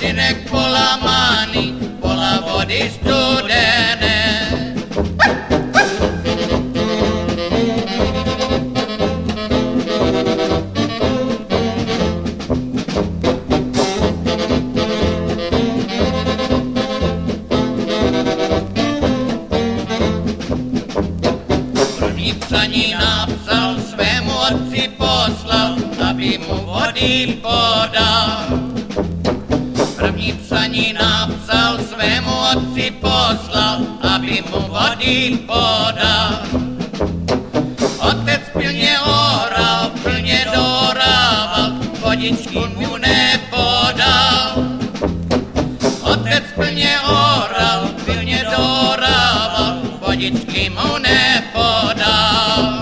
synek pola mani, pola vody studené. První psaní napsal, svému otci poslal, aby mu vody podal. První psaní napsal, svému otci poslal, aby mu vody podal. Otec pilně oral, plně dorával, vodičky mu nepodal. Otec plně oral, pilně dorával, vodičky mu nepodal.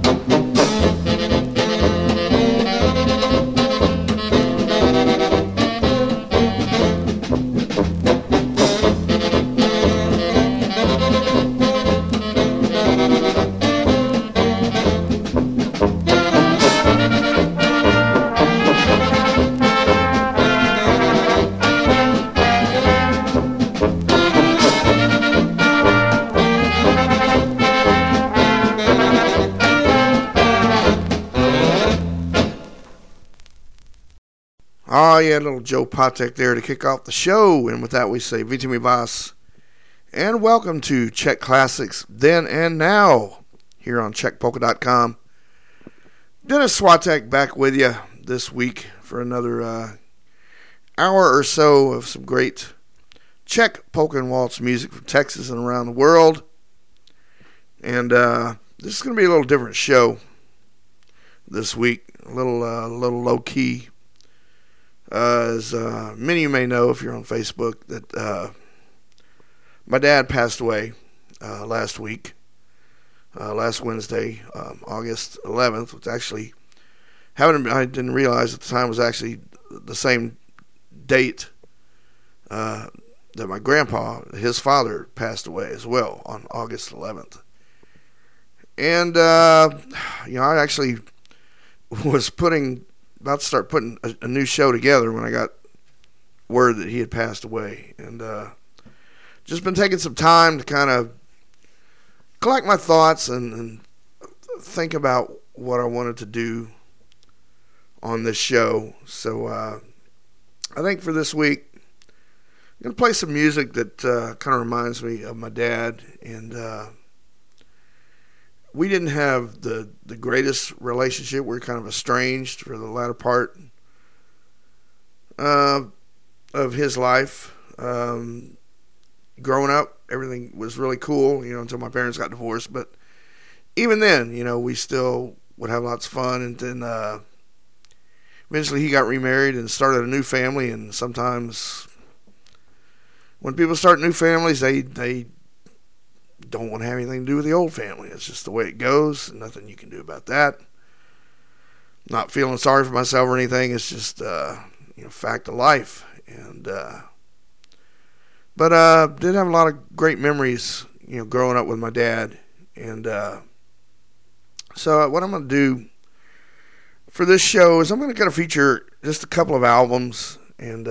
Yeah, little Joe Patek there to kick off the show. And with that, we say Vita Mi Vas. And welcome to Czech Classics Then and Now here on CzechPolka.com. Dennis Swatek back with you this week for another hour or so of some great Czech polka and waltz music from Texas and around the world. And this is going to be a little different show this week. A little low-key. As many of you may know if you're on Facebook, that my dad passed away last week, last Wednesday, August 11th, which actually I didn't realize at the time was actually the same date that my grandpa, his father, passed away as well on August 11th. And, I actually was about to start putting a new show together when I got word that he had passed away. And just been taking some time to kind of collect my thoughts and think about what I wanted to do on this show. So I think for this week, I'm going to play some music that kind of reminds me of my dad. And we didn't have the greatest relationship. We were kind of estranged for the latter part of his life. Growing up, everything was really cool, until my parents got divorced. But even then, we still would have lots of fun. And then eventually he got remarried and started a new family. And sometimes when people start new families, they don't want to have anything to do with the old family. It's just the way it goes. Nothing you can do about that. Not feeling sorry for myself or anything. It's just, fact of life. And, but did have a lot of great memories, growing up with my dad. And, so what I'm going to do for this show is I'm going to kind of feature just a couple of albums and,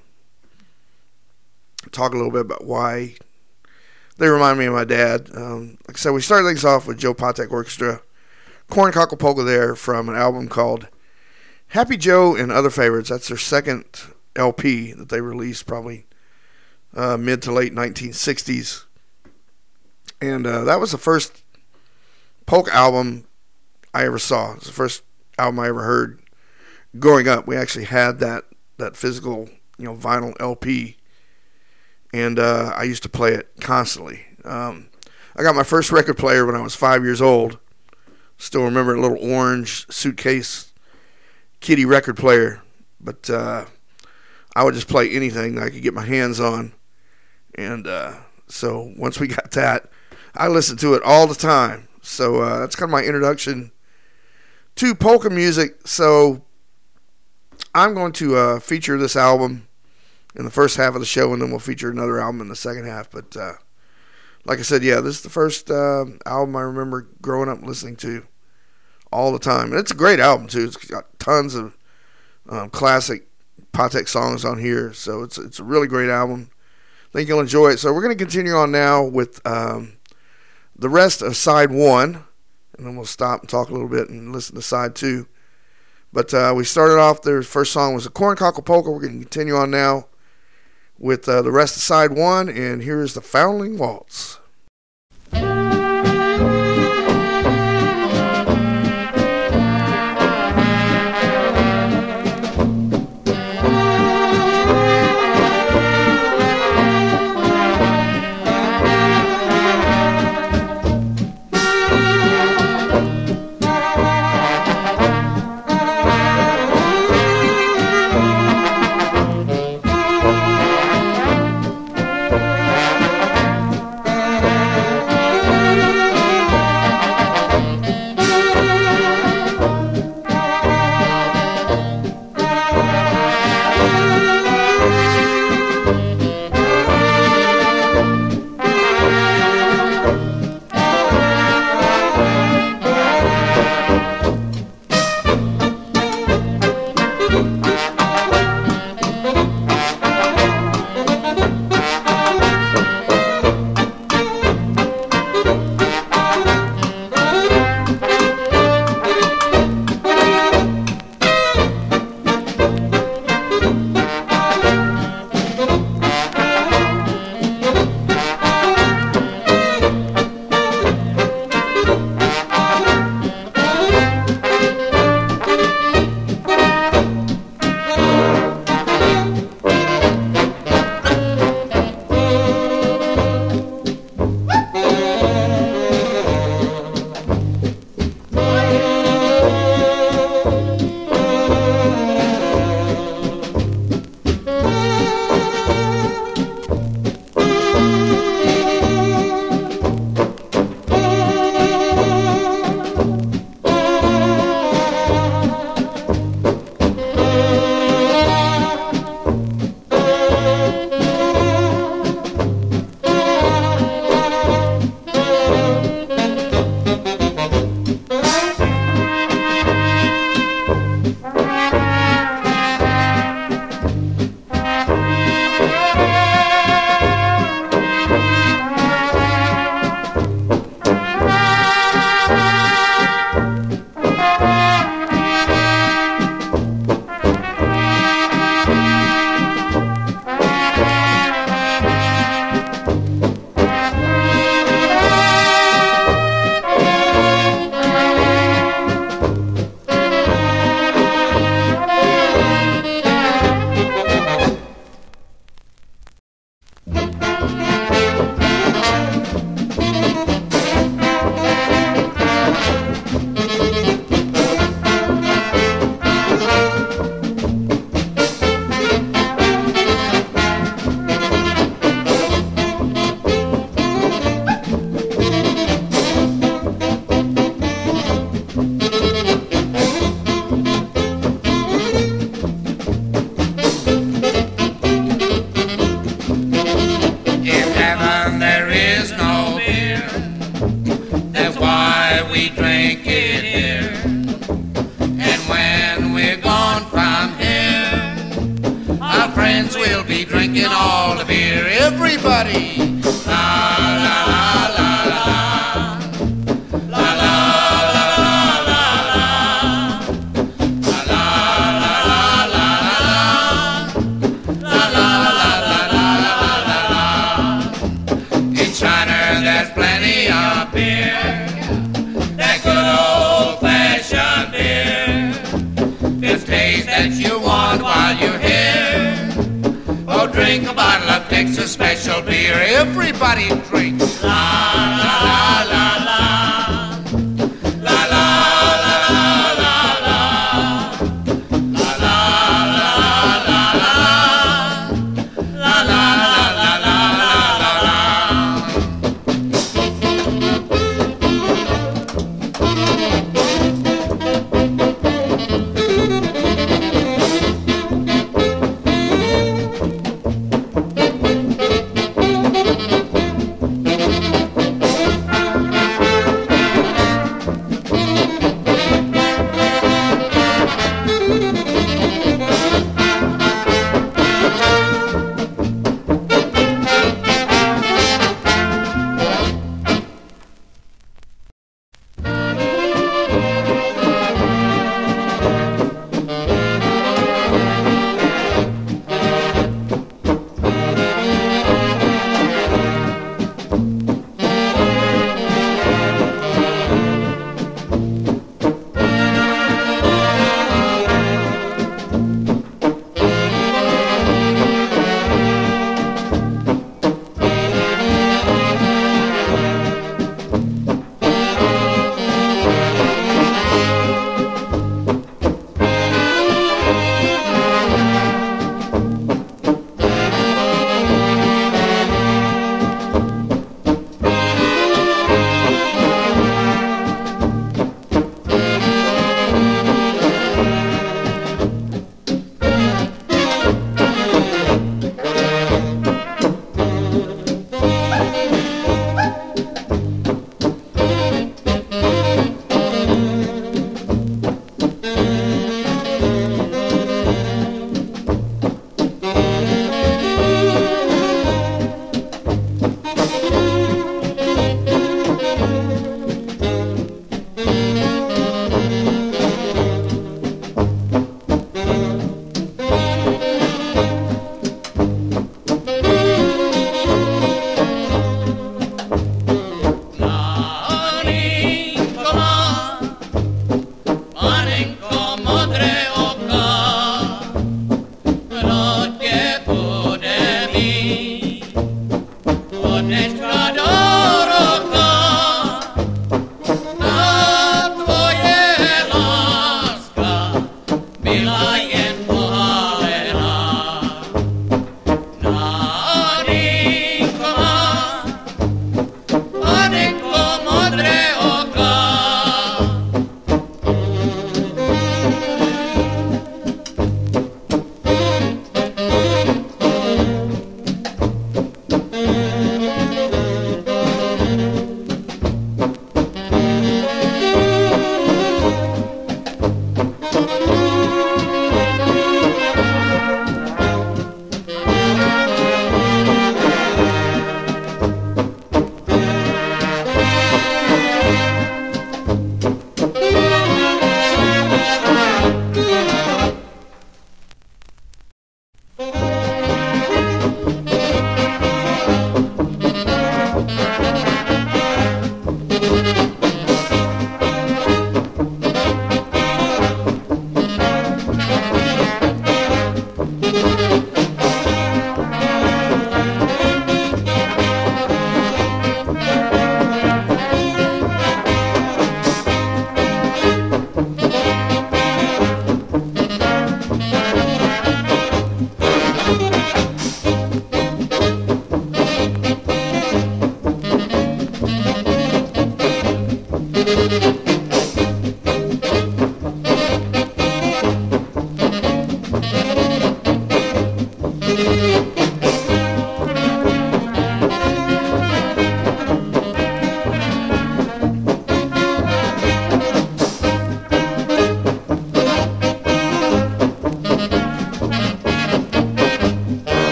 talk a little bit about why they remind me of my dad. Like I said, we started things off with Joe Patek Orchestra, Corncockle Polka there from an album called Happy Joe and Other Favorites. That's their second LP that they released probably mid to late 1960s. And that was the first polka album I ever saw. It was the first album I ever heard growing up. We actually had that physical, vinyl LP. And I used to play it constantly. I got my first record player when I was 5 years old. Still remember a little orange suitcase kitty record player. But I would just play anything that I could get my hands on. And so once we got that, I listened to it all the time. So that's kind of my introduction to polka music. So I'm going to feature this album in the first half of the show, and then we'll feature another album in the second half. But like I said, this is the first album I remember growing up listening to all the time. And it's a great album, too. It's got tons of classic Patek songs on here. So it's a really great album. I think you'll enjoy it. So we're going to continue on now with the rest of side 1. And then we'll stop and talk a little bit and listen to side 2. But we started off, the first song was a Corncockle Polka. We're going to continue on now with the rest of side 1. And here is the Foundling Waltz.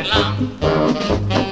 night long.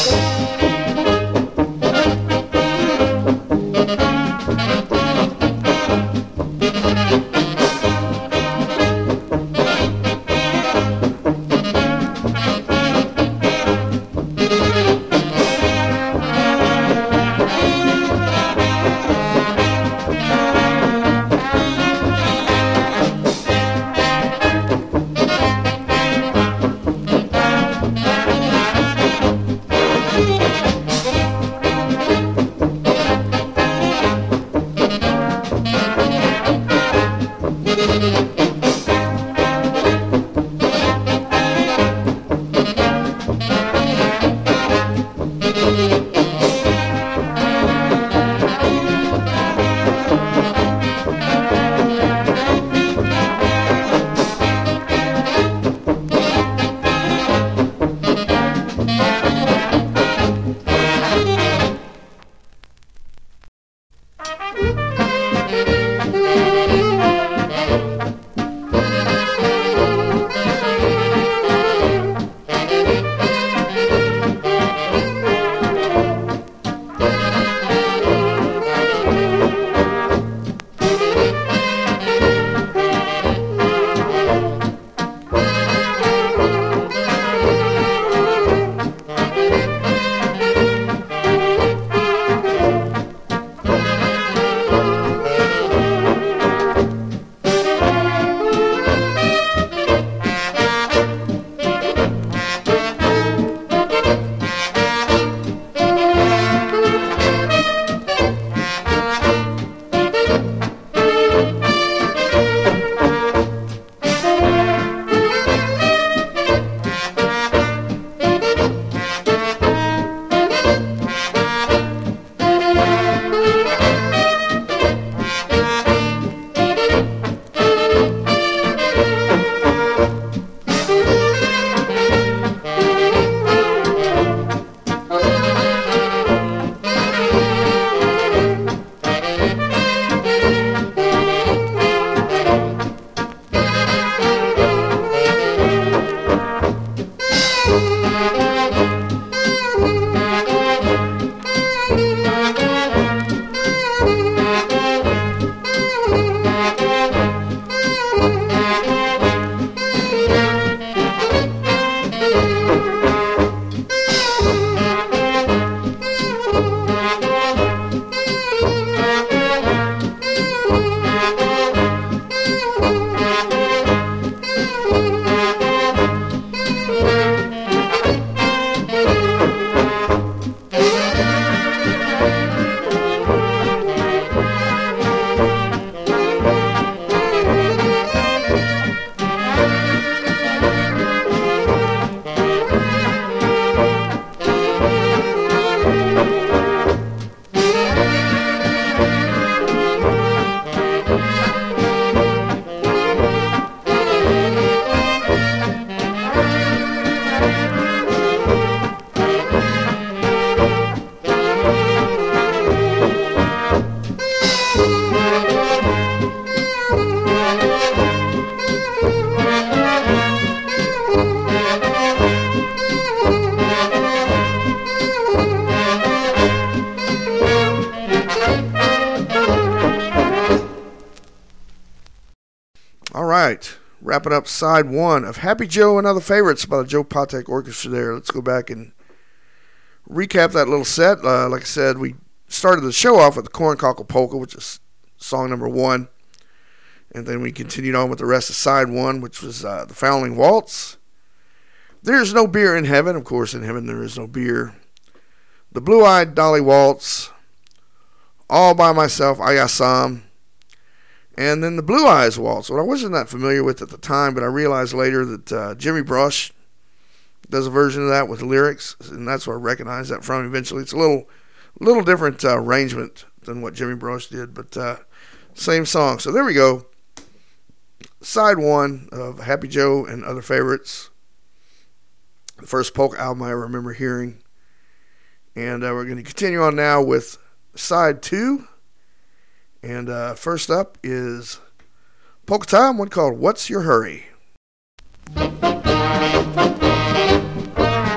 right, wrapping up side one of Happy Joe and Other Favorites by the Joe Patek Orchestra there. Let's go back and recap that little set. Like I said, we started the show off with the Corncockle Polka, which is song number one. And then we continued on with the rest of side one, which was the Foundling Waltz. There's No Beer in Heaven. Of course, in heaven there is no beer. The Blue-Eyed Dolly Waltz. All by Myself, Ayasam. And then the Blue Eyes Waltz, what I wasn't that familiar with at the time, but I realized later that Jimmy Brush does a version of that with lyrics, and that's where I recognized that from eventually. It's a little different arrangement than what Jimmy Brush did, but same song. So there we go. Side one of Happy Joe and Other Favorites. The first polka album I remember hearing. And we're going to continue on now with side two. And first up is polka time, one called What's Your Hurry?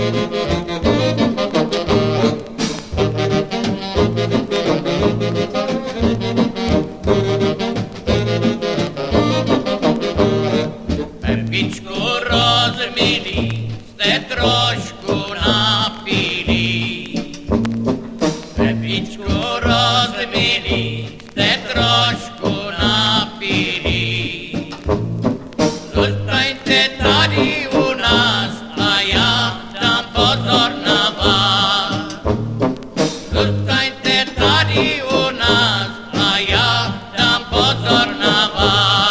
Pepičku, rozmilí ste trošku napili. Pepičku, rozmilí ste trošku napili. Zostaňte tady u nás a ja dám pozor na vás. Zostaňte tady u nás a ja dám pozor na vás.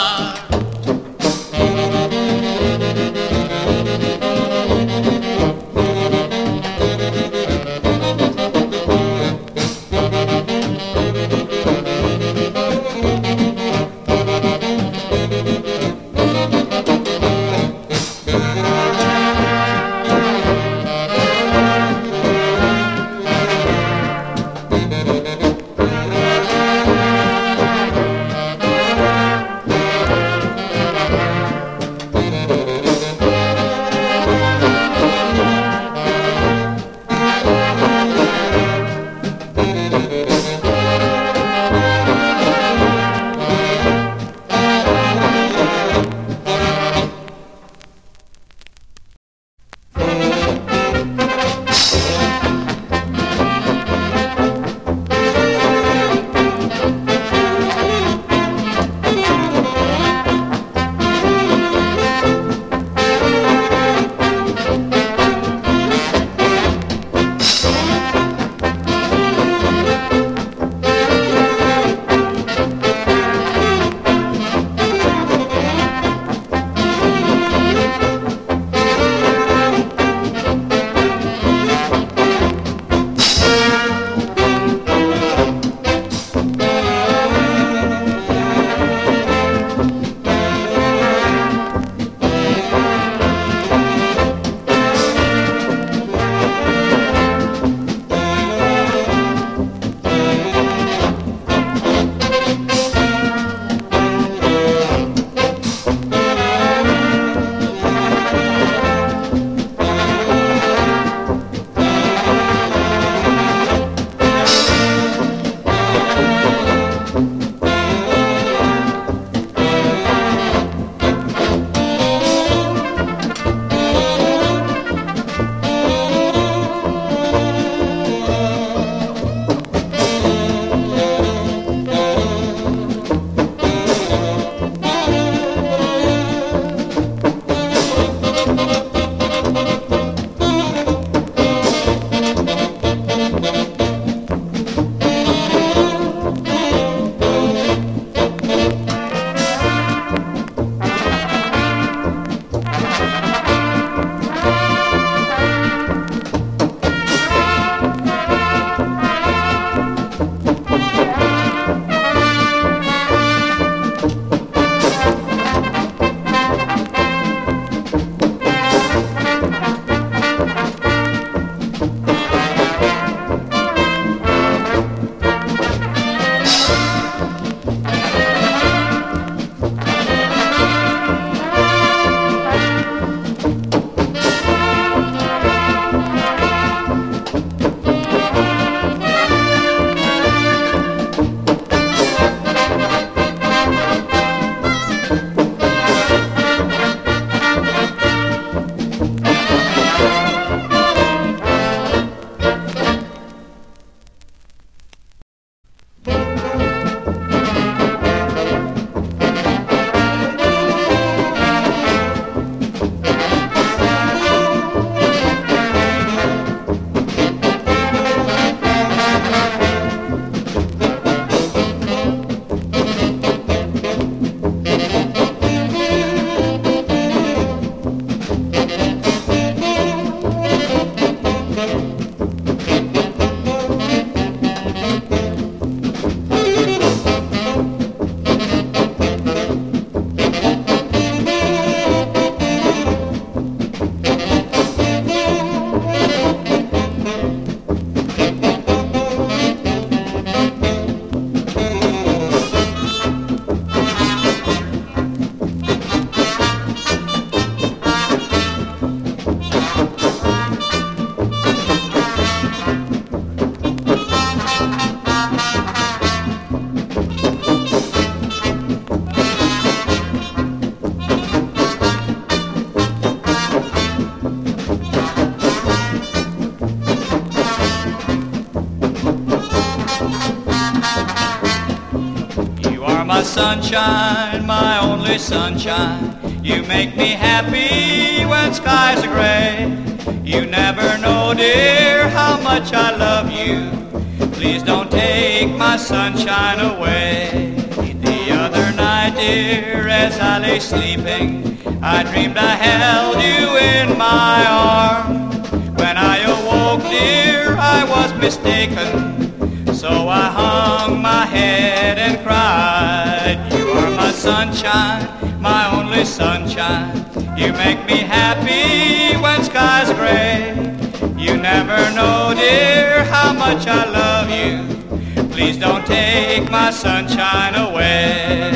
sunshine, my only sunshine. You make me happy when skies are gray. You never know, dear, how much I love you. Please don't take my sunshine away. The other night, dear, as I lay sleeping, I dreamed I held you in my arms. When I awoke, dear, I was mistaken. So I hung my head and cried. You are my sunshine, my only sunshine. You make me happy when skies are gray. You never know, dear, how much I love you. Please don't take my sunshine away.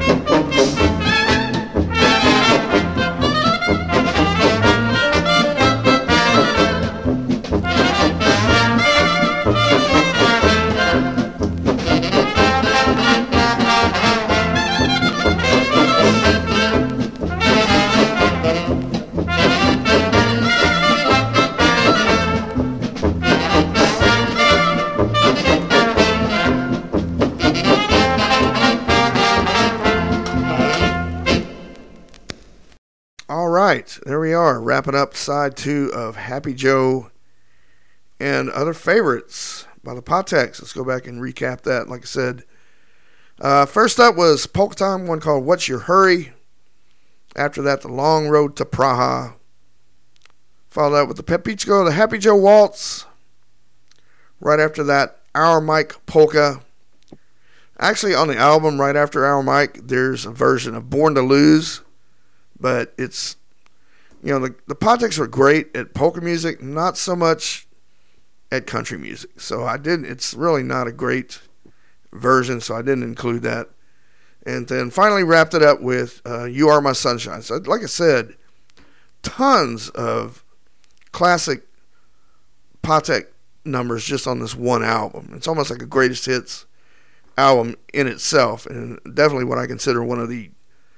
Right, there we are, wrapping up side 2 of Happy Joe and Other Favorites by the Patex. Let's go back and recap that. Like I said, first up was Polka Time, one called What's Your Hurry. After that, The Long Road to Praha. Followed up with the Pepichko, the Happy Joe Waltz. Right after that, Our Mike Polka. Actually, on the album, right after Our Mike, there's a version of Born to Lose. But it's, the Patex are great at polka music, not so much at country music. So it's really not a great version, so I didn't include that. And then finally wrapped it up with You Are My Sunshine. So like I said, tons of classic Patex numbers just on this one album. It's almost like a greatest hits album in itself, and definitely what I consider one of the,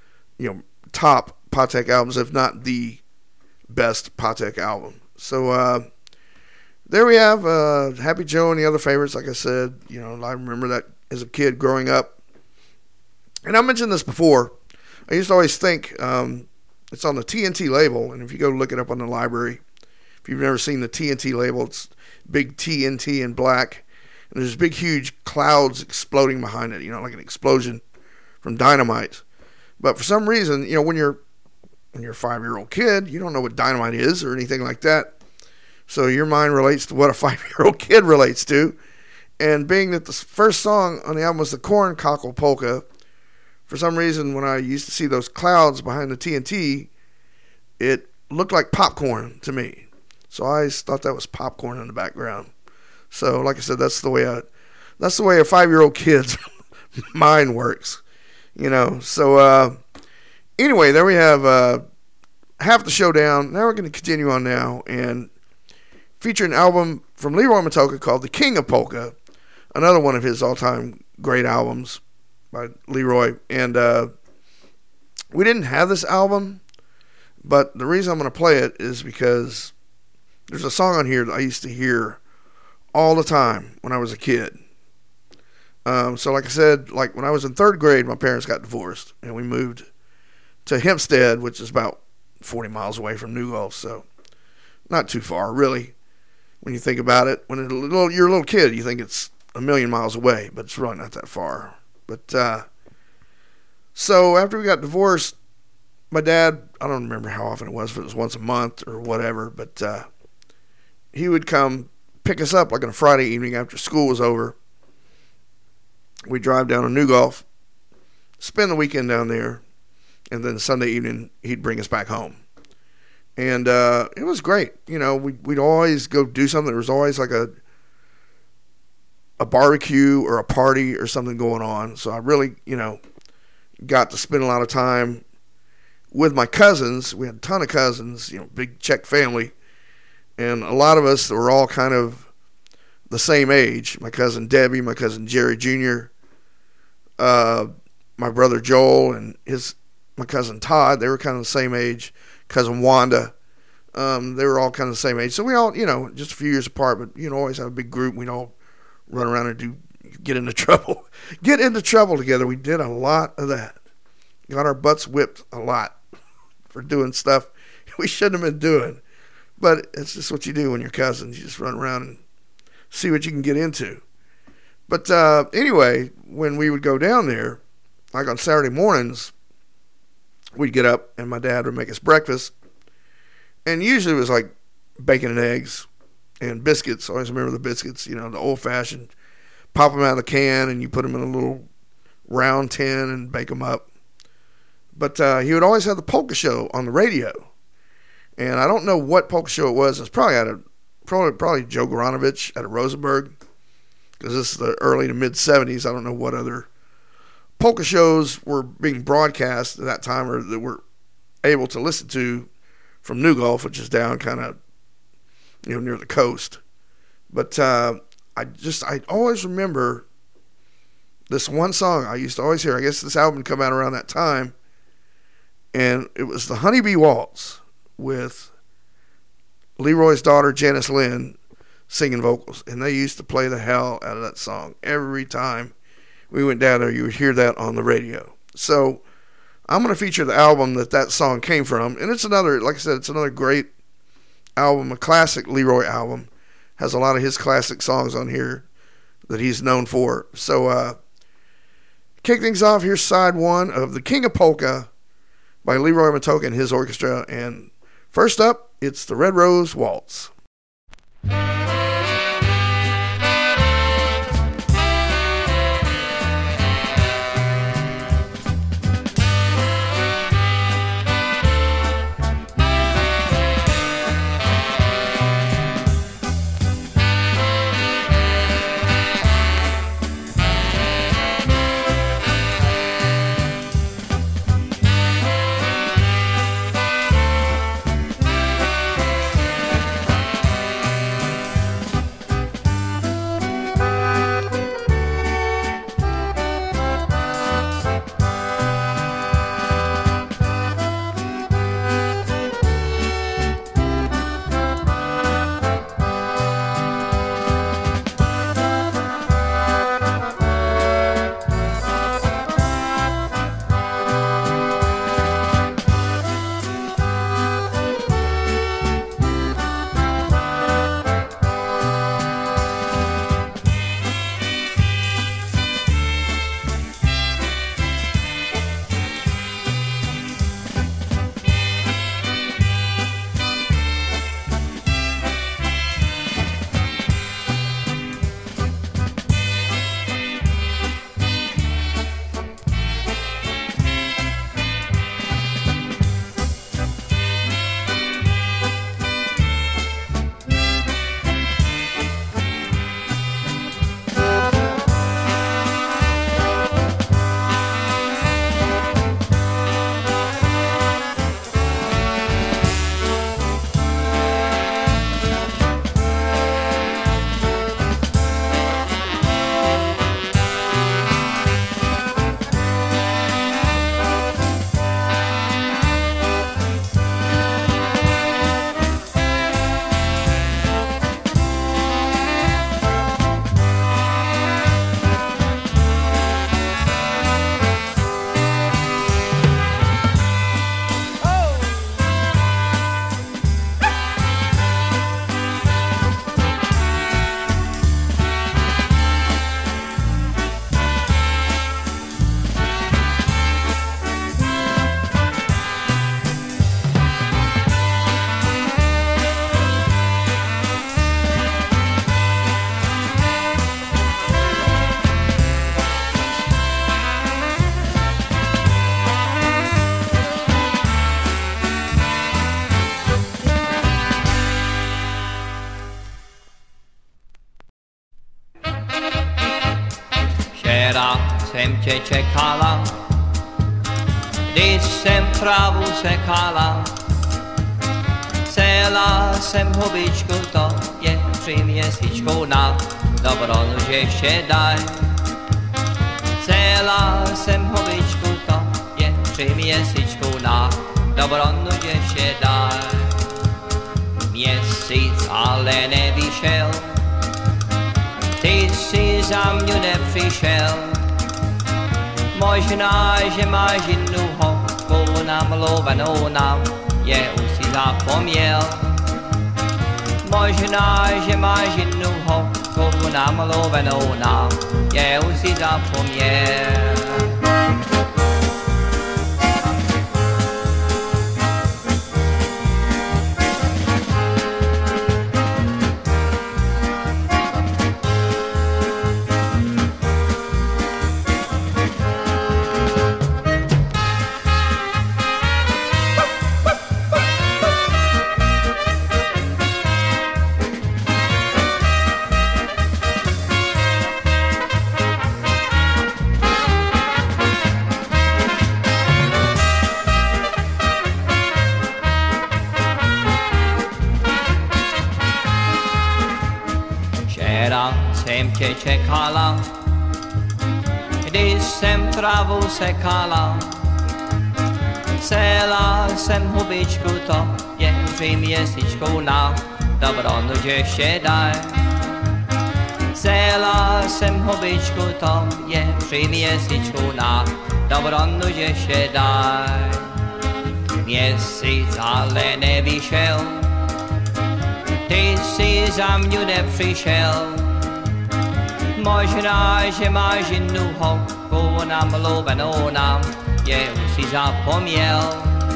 top Patex albums, if not the best Patex album. So there we have Happy Joe and the Other Favorites. Like I said, I remember that as a kid growing up. And I mentioned this before. I used to always think it's on the TNT label, and if you go look it up on the library, if you've never seen the TNT label, it's big TNT in black, and there's big huge clouds exploding behind it, like an explosion from dynamite. But for some reason, when you're a 5-year-old kid, you don't know what dynamite is or anything like that. So your mind relates to what a 5-year-old kid relates to. And being that the first song on the album was the Corn Cockle Polka, for some reason when I used to see those clouds behind the TNT, it looked like popcorn to me. So I always thought that was popcorn in the background. So like I said, that's the way a 5-year-old kid's mind works. So anyway, there we have half the show down. Now we're going to continue on now and feature an album from Leroy Matocha called The King of Polka, another one of his all-time great albums by Leroy. And we didn't have this album, but the reason I'm going to play it is because there's a song on here that I used to hear all the time when I was a kid. So like I said, when I was in 3rd grade, my parents got divorced, and we moved to Hempstead, which is about 40 miles away from New Gulf, so not too far, really, when you think about it. When you're a little kid, you think it's a million miles away, but it's really not that far. But so after we got divorced, my dad, I don't remember how often it was, if it was once a month or whatever, but he would come pick us up on a Friday evening after school was over. We'd drive down to New Gulf, spend the weekend down there, and then Sunday evening he'd bring us back home. And it was great. We'd always go do something. There was always like a barbecue or a party or something going on. So I really, got to spend a lot of time with my cousins. We had a ton of cousins, big Czech family. And a lot of us were all kind of the same age. My cousin Debbie, my cousin Jerry Jr., my brother Joel, and my cousin Todd. They were kind of the same age. Cousin Wanda. They were all kind of the same age. So we all, just a few years apart, but, always have a big group. We'd all run around and do get into trouble. Get into trouble together. We did a lot of that. Got our butts whipped a lot for doing stuff we shouldn't have been doing. But it's just what you do when you're cousins. You just run around and see what you can get into. But anyway, when we would go down there, like on Saturday mornings, we'd get up and my dad would make us breakfast. And usually it was like bacon and eggs and biscuits. I always remember the biscuits, the old-fashioned. Pop them out of the can and you put them in a little round tin and bake them up. But he would always have the polka show on the radio. And I don't know what polka show it was. It was probably Joe Goranovich out of Rosenberg. Because this is the early to mid-'70s. I don't know what other polka shows were being broadcast at that time or that we're able to listen to from New Gulf, which is down kind of near the coast. But I always remember this one song I used to always hear. I guess this album come out around that time. And it was the Honeybee Waltz with Leroy's daughter, Janice Lynn, singing vocals. And they used to play the hell out of that song. Every time we went down there, you would hear that on the radio. So I'm going to feature the album that song came from. And it's another, like I said, it's another great album, a classic Leroy album. Has a lot of his classic songs on here that he's known for. So kick things off, here's side one of The King of Polka by Leroy Matocha and his orchestra. And first up, it's the Red Rose Waltz. Jsem tě čekala, když jsem trávu sekala. Celá jsem hubičku, to je 3 měsíčku na dobronu, že ještě daj. Celá jsem hubičku, to je 3 měsíčku na dobronu, že ještě daj. Měsíc ale nevyšel, ty si za mě nevyšel. Možná, že máš jinou holku namluvenou nám, je už si zapomněl. Možná, že máš jinou holku namluvenou nám, je už si zapomněl. Jsem tě čekala, když jsem trávu sekala. Sela jsem hubičku, to je 3 měsíčku na dobronuže šedaj. Sela jsem hubičku, to je 3 měsíčku na dobronuže šedaj. Měsíc ale nevyšel, ty si za mňu nepřišel. Možná, že máš jinou holku namluvenou nám, je už si zapomněl.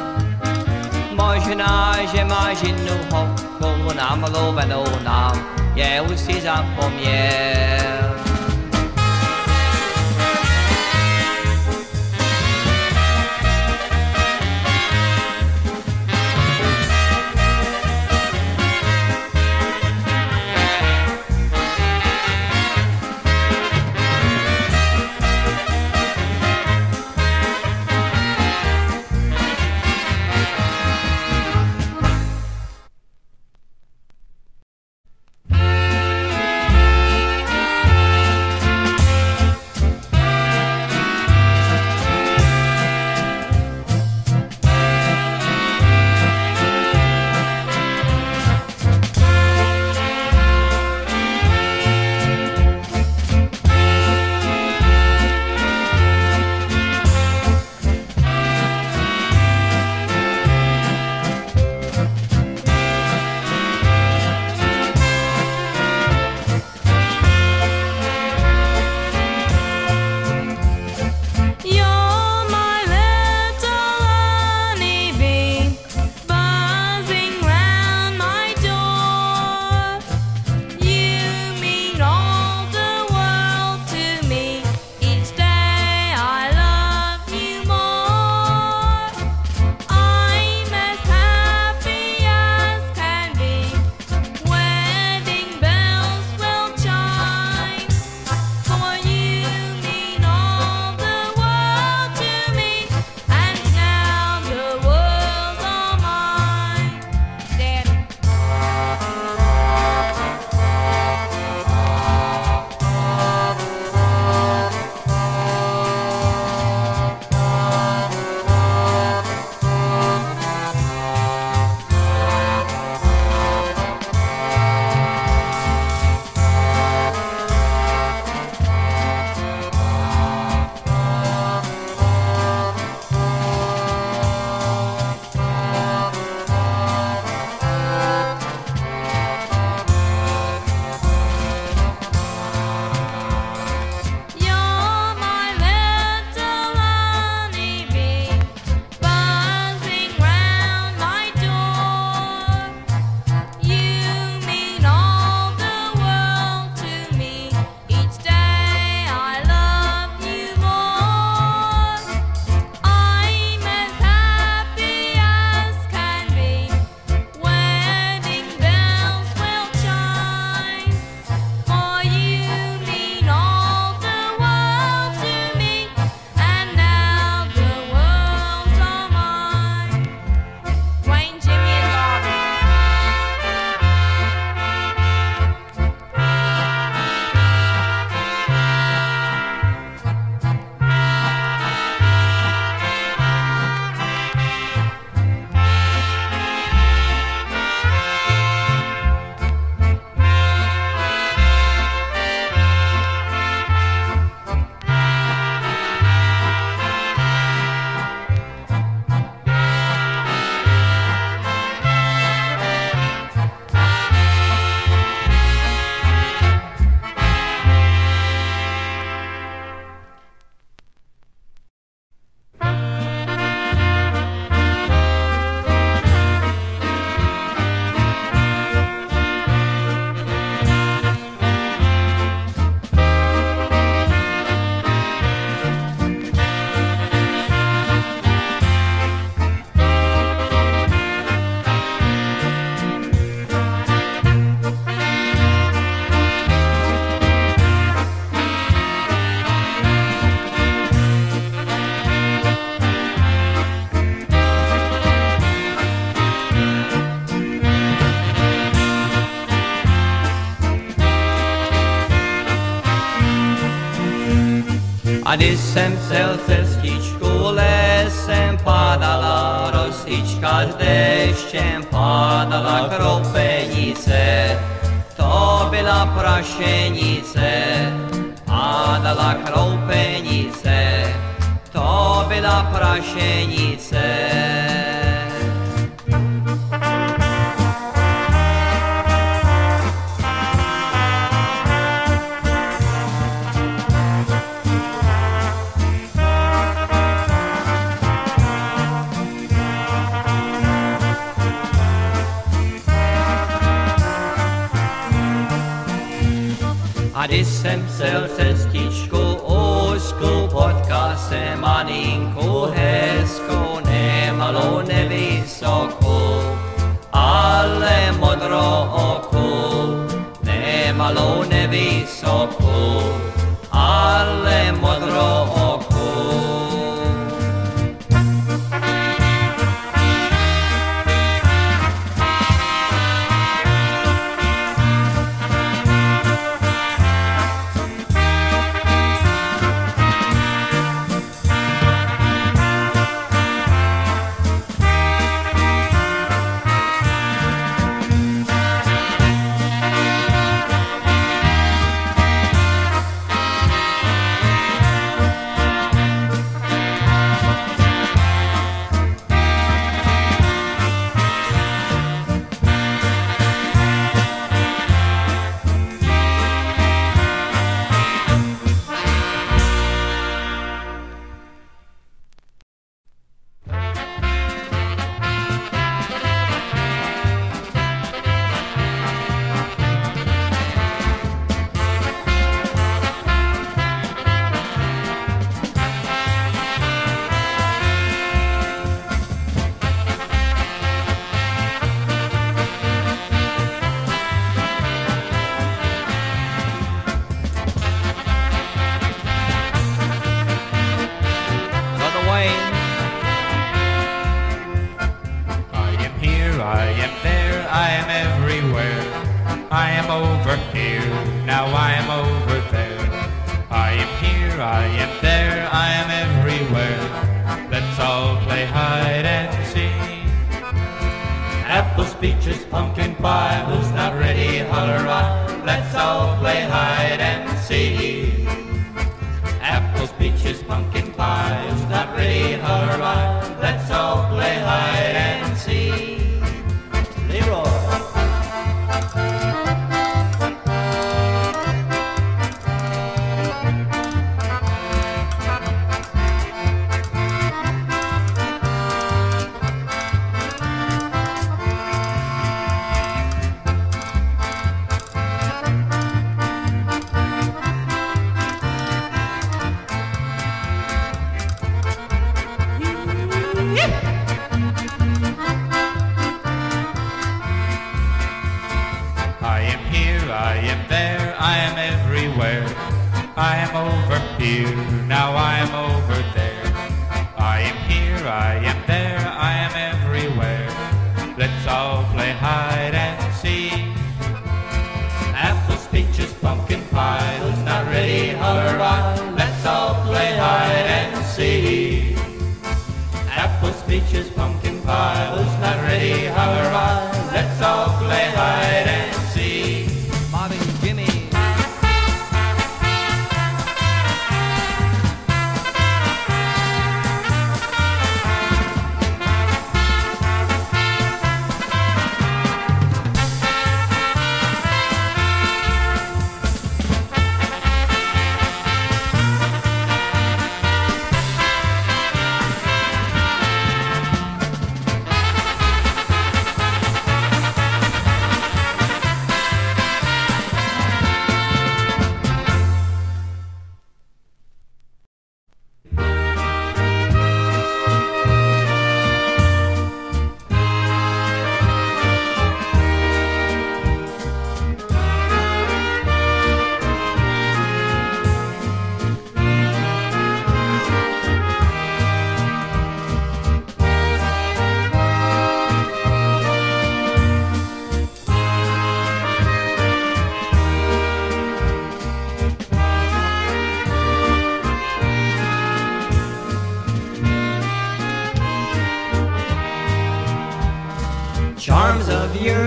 Možná, že máš jinou holku namluvenou nám, je už si zapomněl. Adi sem se stičku lesem padala, rosička s deštěm padala kroupenice. To byla prašenice, padala kroupenice, to byla prašenice. A když jsem šel cestičku úzkou, potkal jsem maninku hezkou, nemalou, nevysokou, ale modrookou, nemalou, nevysokou, ale modrookou.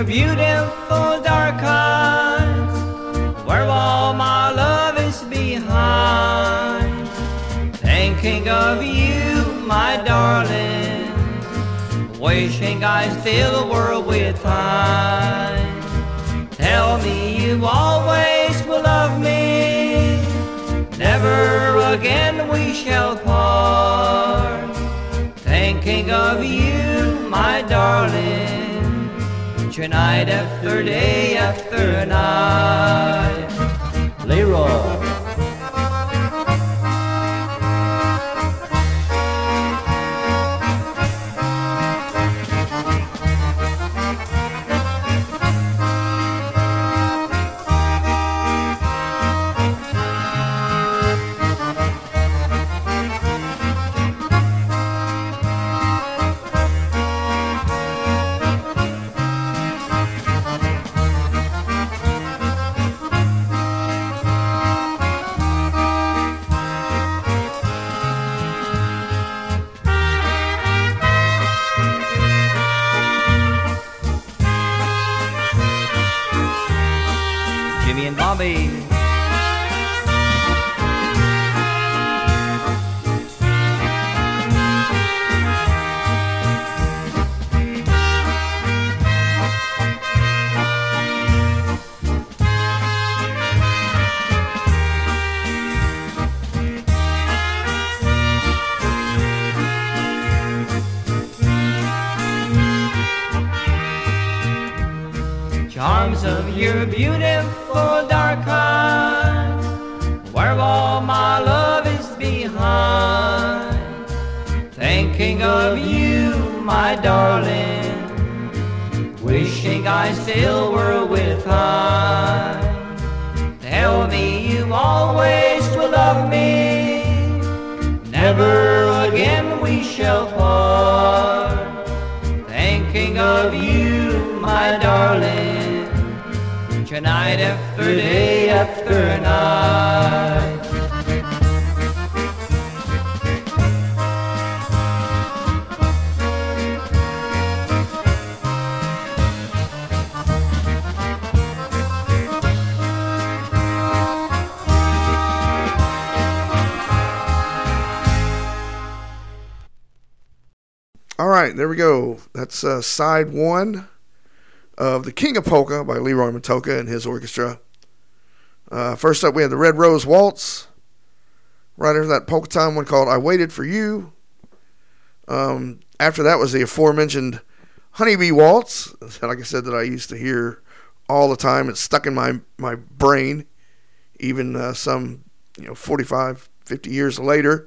your beautiful dark eyes, where all my love is behind. Thinking of you, my darling, wishing I'd fill the world with time. Tell me you always will love me, never again we shall part. Thinking of you, my darling, tonight after day after night. Leroy. Jimmy and Bobby. Charms of your beautiful dark eyes, where all my love is behind. Thinking of you, my darling, wishing I still were with time. Tell me you always will love me, never again we shall part. Thinking of you, my darling, tonight after day after night. All right, there we go. That's side one of The King of Polka by Leroy Matocha and his orchestra. First up, we had the Red Rose Waltz. Right after that, polka time one called I Waited for You. After that was the aforementioned Honeybee Waltz, like I said, that I used to hear all the time. It's stuck in my brain, even some 45, 50 years later.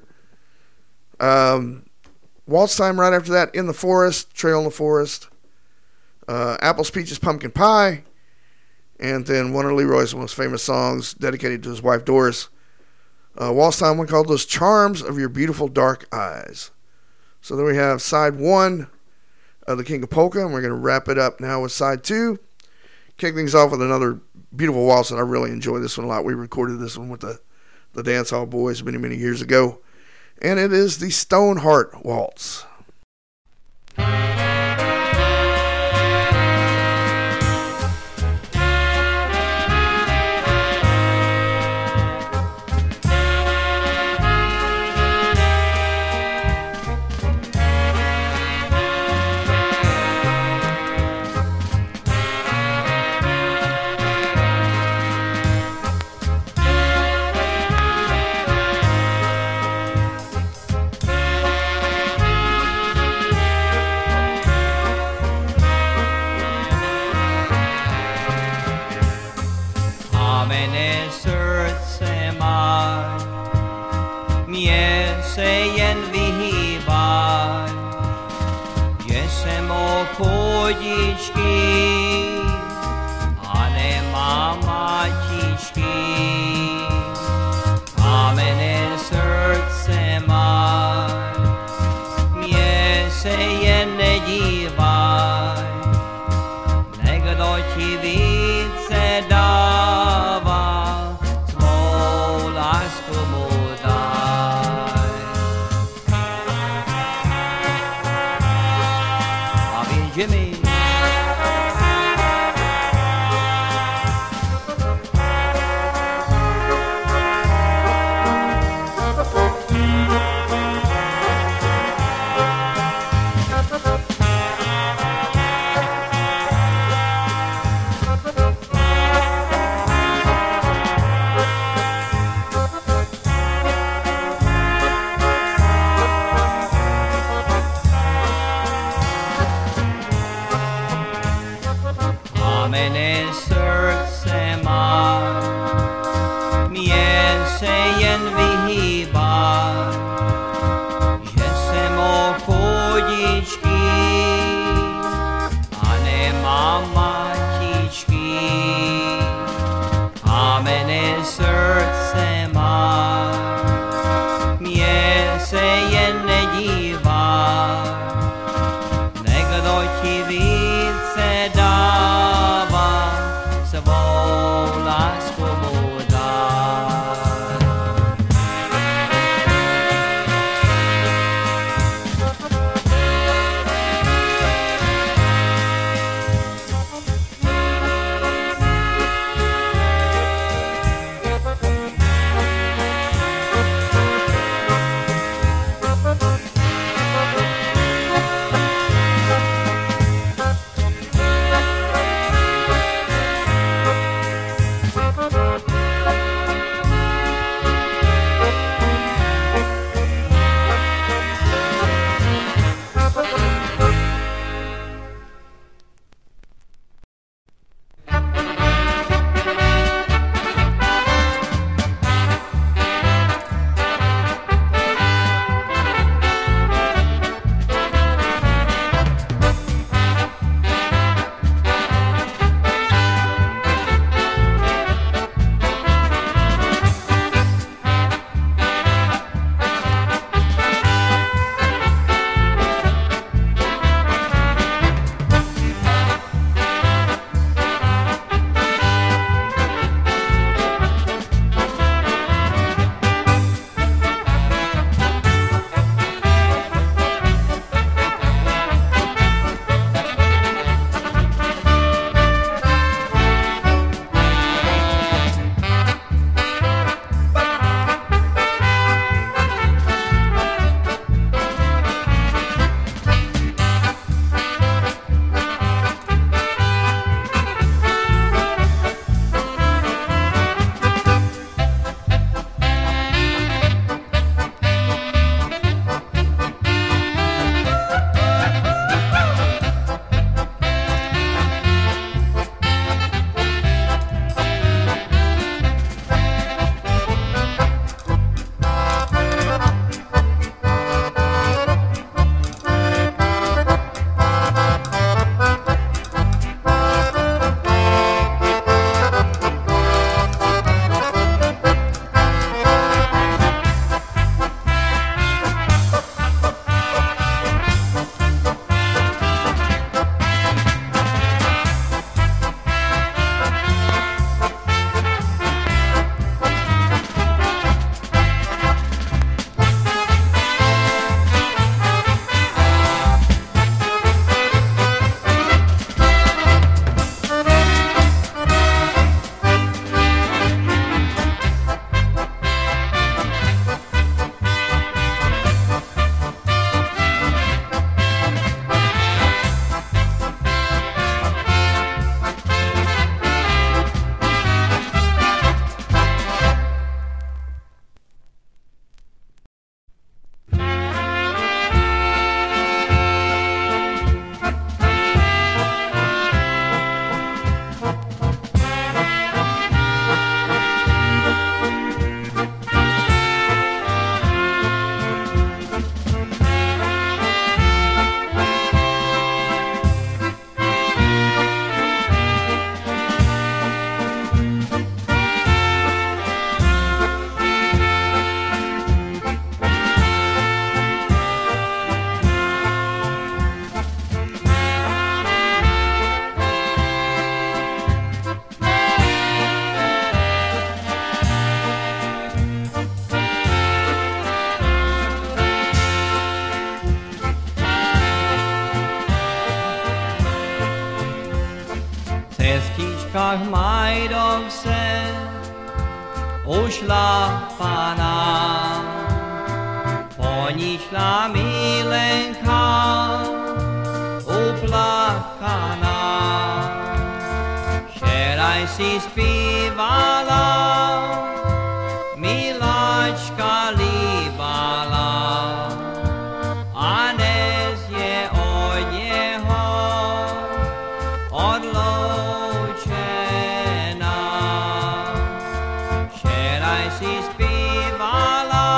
Waltz time right after that, In the Forest, Trail in the Forest. Apples, Peaches, Pumpkin Pie, and then one of Leroy's most famous songs dedicated to his wife Doris. Waltz time one called Those Charms of Your Beautiful Dark Eyes. So there we have side one of The King of Polka, and we're going to wrap it up now with side two. Kick things off with another beautiful waltz, and I really enjoy this one a lot. We recorded this one with the Dance Hall Boys many, many years ago, and it is the Stoneheart Waltz. Chodičky, a nemá matičky, kamenné srdce má, mě se jen nedívaj, někdo ti více dává, svou lásku mu daj. A Jimmy. lásku mu dať. cestíčkach majdov se ušlapaná, po nich šla milenka uplakaná. Včeraj si zpívala, miláčka líbala, a dnes je od něho odloučená. Včeraj si zpívala,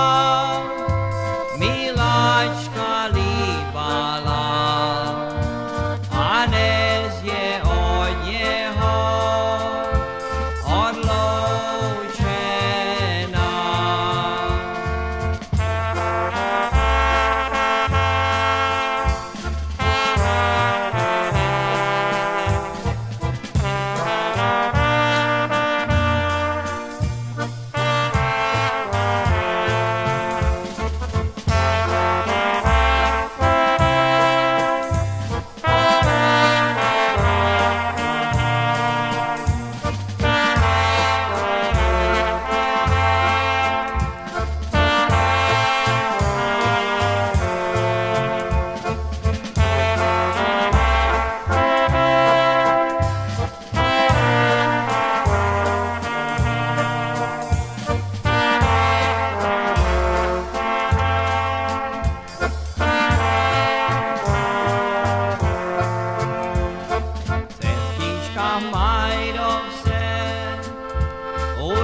miláčka líbala, a dnes je od něho odloučená.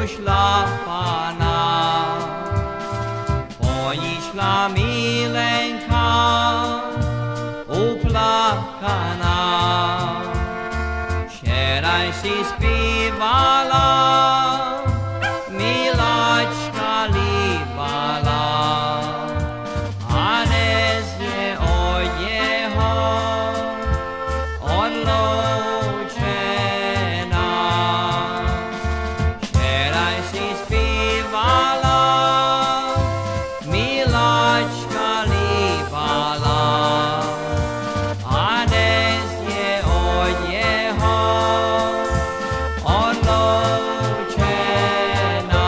uślapana, poiszła milenka, uplakana. Sieraj si śpiewala, milaczka libala, a dnes je od jeho odloučena. Sieraj si śpiewala, milaczka libala, a dnes je od jeho odloučena.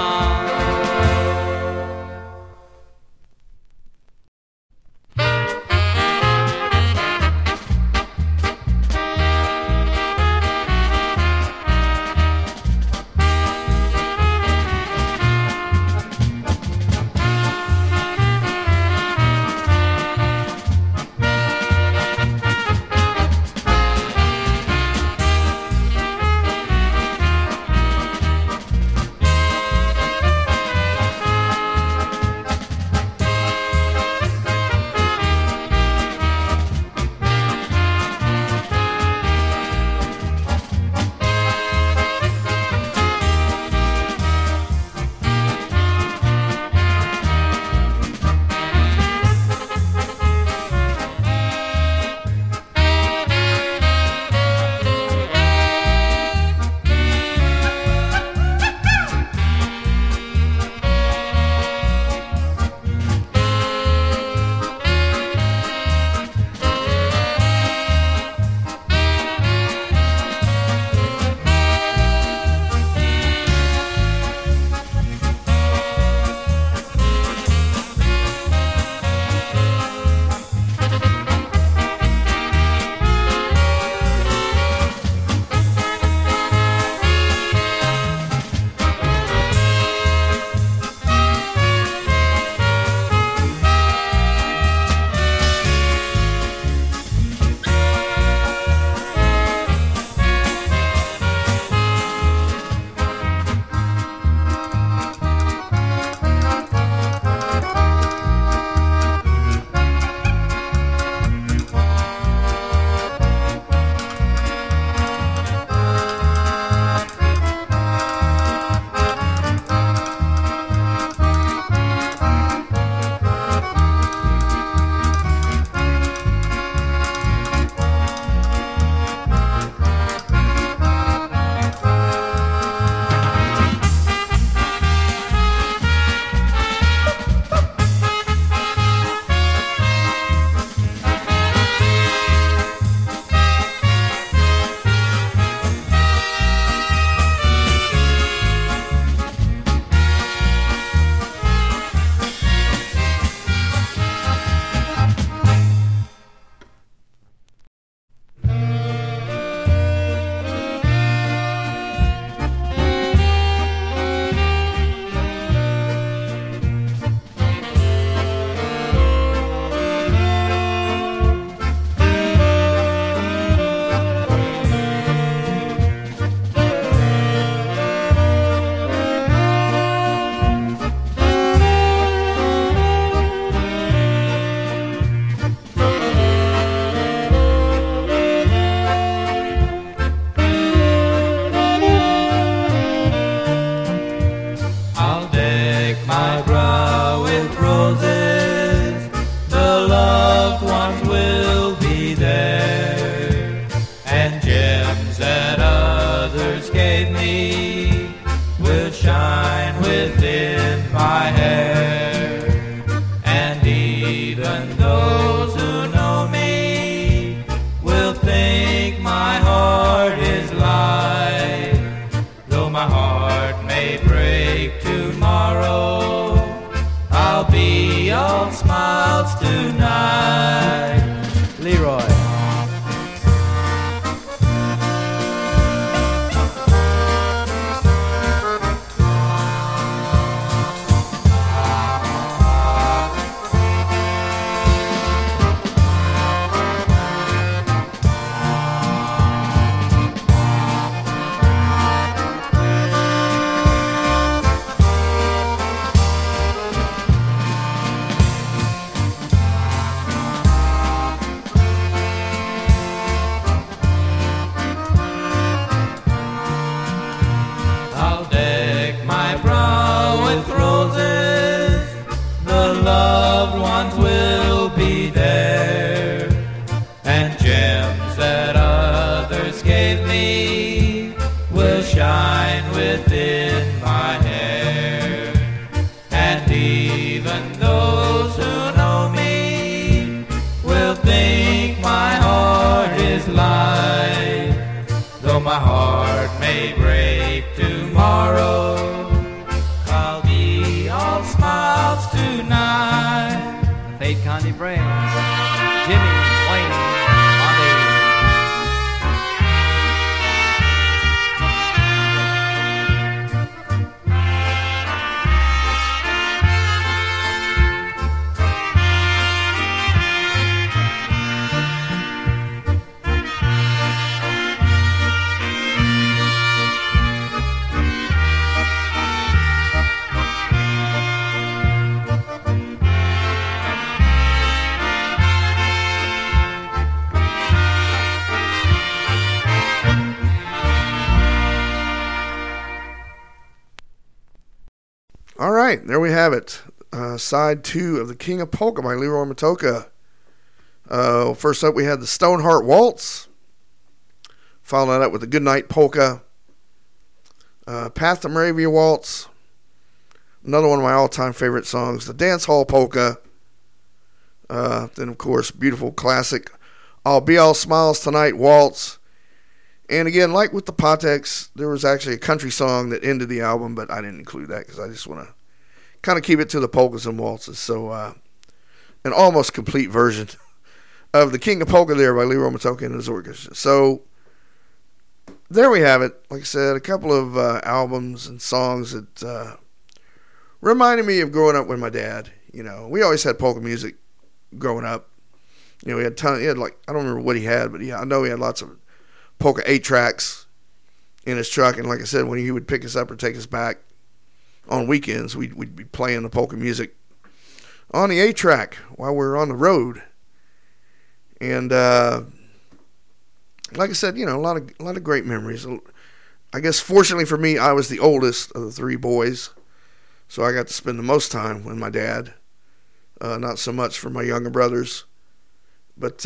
All right, there we have it. Side 2 of The King of Polka by Leroy Matocha. First up, we had the Stoneheart Waltz. Following that up with the Goodnight Polka. Path to Moravia Waltz. Another one of my all-time favorite songs, the Dance Hall Polka. Then, of course, beautiful classic I'll Be All Smiles Tonight Waltz. And again, like with the Patex, there was actually a country song that ended the album, but I didn't include that because I just want to kind of keep it to the polkas and waltzes. So, an almost complete version of The King of Polka there by Leroy Matocha and his orchestra. So, there we have it. Like I said, a couple of albums and songs that reminded me of growing up with my dad. You know, we always had polka music growing up. You know, he had like, I don't remember what he had, but yeah, I know he had lots of polka 8-tracks in his truck. And like I said, when he would pick us up or take us back on weekends, we'd be playing the polka music on the 8-track while we were on the road. And like I said, you know, a lot of great memories. I guess fortunately for me, I was the oldest of the 3 boys, so I got to spend the most time with my dad. Not so much for my younger brothers, but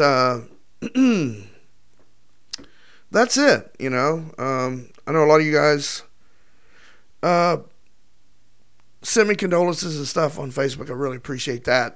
that's it. You know, I know a lot of you guys send me condolences and stuff on Facebook. I really appreciate that.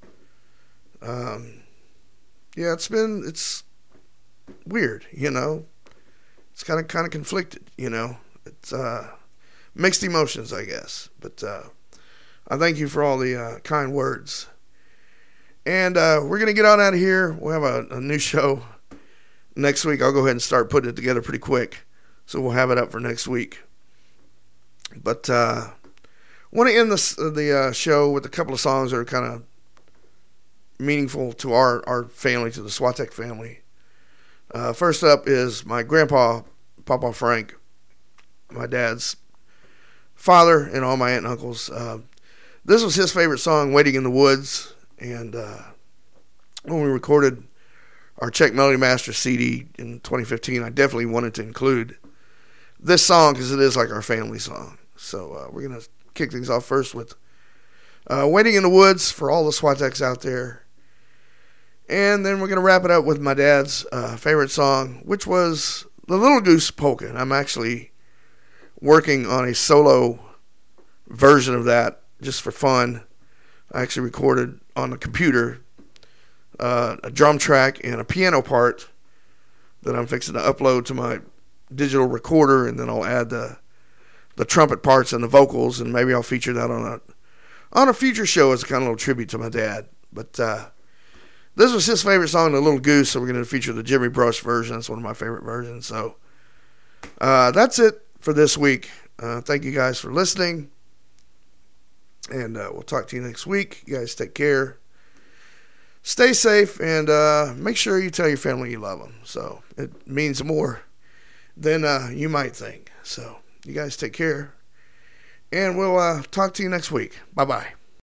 Yeah, it's weird, you know. It's kind of conflicted, you know. It's mixed emotions, I guess. But I thank you for all the kind words. And we're going to get on out of here. We'll have a new show next week. I'll go ahead and start putting it together pretty quick. So we'll have it up for next week. But I want to end the show with a couple of songs that are kind of meaningful to our family, to the Swatek family. First up is my grandpa, Papa Frank, my dad's father, and all my aunt and uncles. This was his favorite song, Waiting in the Woods. And when we recorded our Czech Melody Master CD in 2015, I definitely wanted to include this song because it is like our family song. So we're going to kick things off first with Waiting in the Woods for all the Swateks out there. And then we're going to wrap it up with my dad's favorite song, which was the Little Goose Polka. And I'm actually working on a solo version of that just for fun. I actually recorded on the computer a drum track and a piano part that I'm fixing to upload to my digital recorder, and then I'll add the trumpet parts and the vocals, and maybe I'll feature that on a future show as a kind of little tribute to my dad. But this was his favorite song, The Little Goose, so we're going to feature the Jimmy Brush version. It's one of my favorite versions. So that's it for this week. Thank you guys for listening. And we'll talk to you next week. You guys take care. Stay safe, and make sure you tell your family you love them. So it means more than you might think. So you guys take care. And we'll talk to you next week. Bye-bye.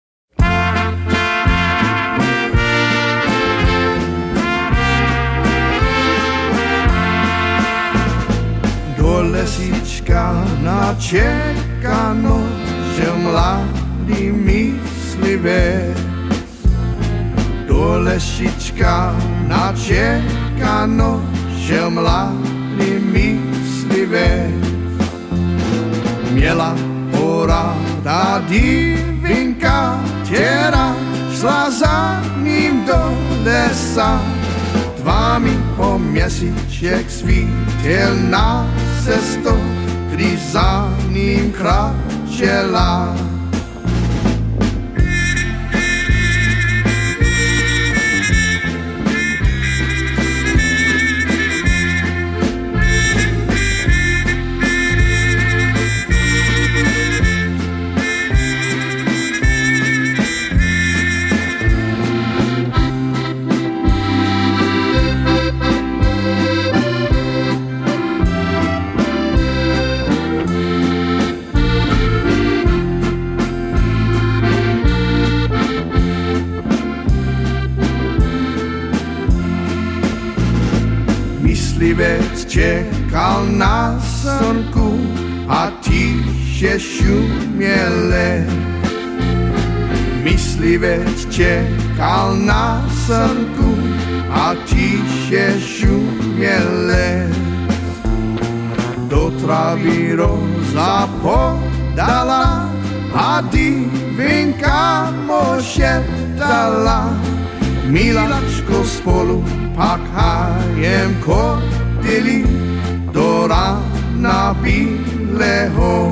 Do lesička načeka že mladý myslivec. Do lesička načeka že mladý myslivec. Měla porada divinka, těra šla za ním do lesa. Tvami po měsíček svítil na cestu, když za ním kráčela. Myslivec čekal na slnku a tíž tiše šumiel les. Myslivec čekal na slnku a tiše šumiel les. Do travy roza podala a divinka mu šeptala: Miláčko, spolu pak hájem chodili do rána bíleho.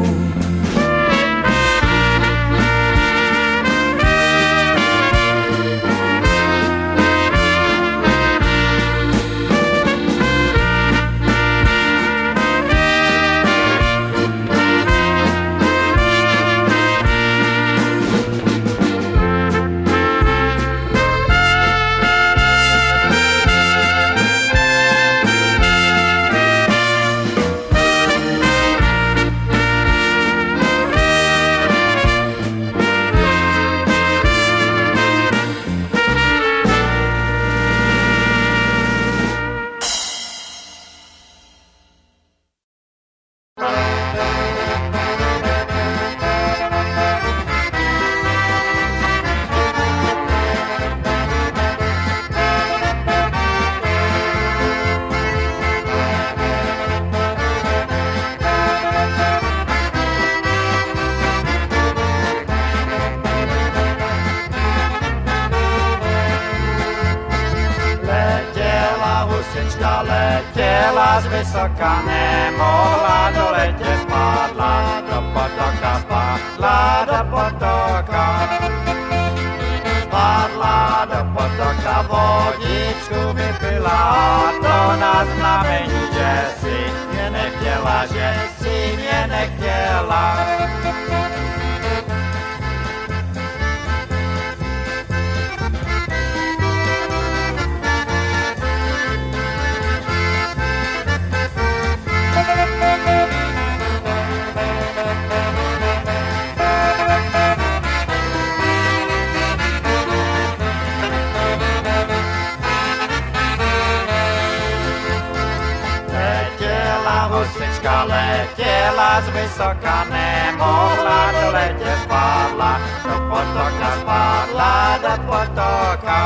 Letěla z vysoka, nemohla doletět, spadla do potoka, spadla do potoka. Spadla do potoka, vodičku vypila, a to na znamení, že si mě nechtěla, že si mě nechtěla. Husička letěla z vysoka, nemohla doletět, spadla do potoka, spadla do potoka.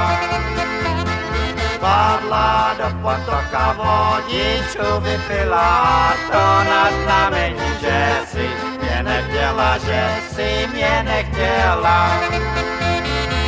Spadla do potoka, vodičku vypila, to na znamení, že si mě nechtěla, že si mě nechtěla.